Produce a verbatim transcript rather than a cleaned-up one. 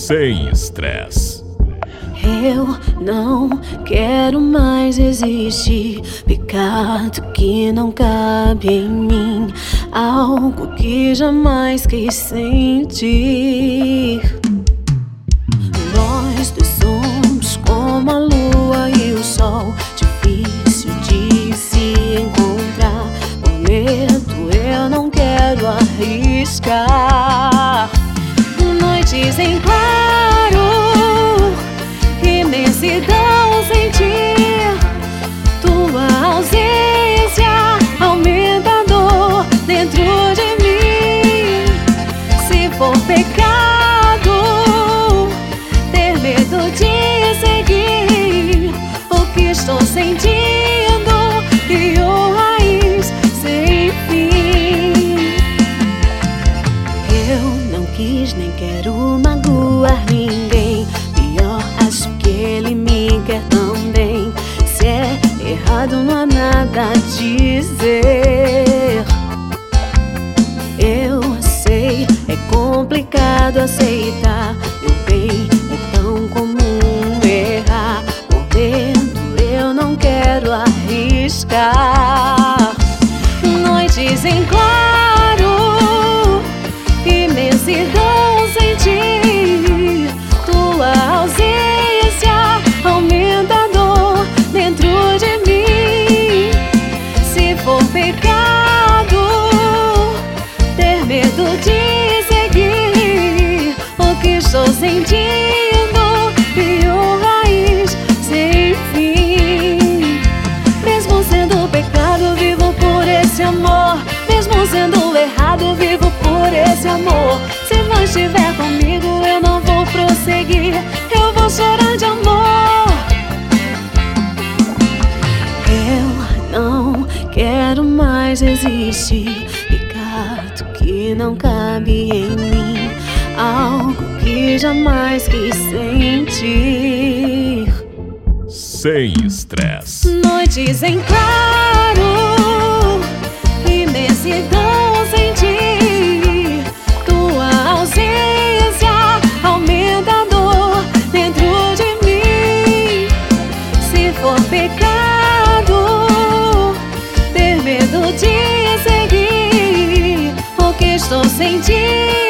sem estresse. Eu não quero mais existir. Pecado que não cabe em mim, algo que jamais quis sentir. Nós dois somos como a lua e o sol, difícil de se encontrar. Prometo, eu não quero arriscar. Noites em claro, imensidão sentir. Tua ausência aumenta a dor dentro de mim. Se for pecado ter medo de seguir o que estou sentindo, criou raiz sem fim. Eu não quis nem quero magoar ninguém. Pior, acho que ele me quer também. Se é errado, não há nada a dizer. Eu sei, é complicado aceitar. Meu bem, é tão comum errar. Por dentro eu não quero arriscar. Noites em claro, imensidão sentir. Tua ausência aumenta a dor dentro de mim. Se for pecado ter medo de seguir o que estou sentindo, criou raiz sem fim. Mesmo sendo pecado, vivo por esse amor. Mesmo sendo errado, vivo por esse amor. Se não estiver comigo, eu não vou prosseguir. Eu vou chorar de amor. Eu não quero mais existir. Pecado que não cabe em mim, algo que jamais quis sentir. Sem estresse. Noites em claro, imensidão sentir. Tua ausência aumenta a dor dentro de mim. Se for pecado ter medo de seguir o que estou sentindo,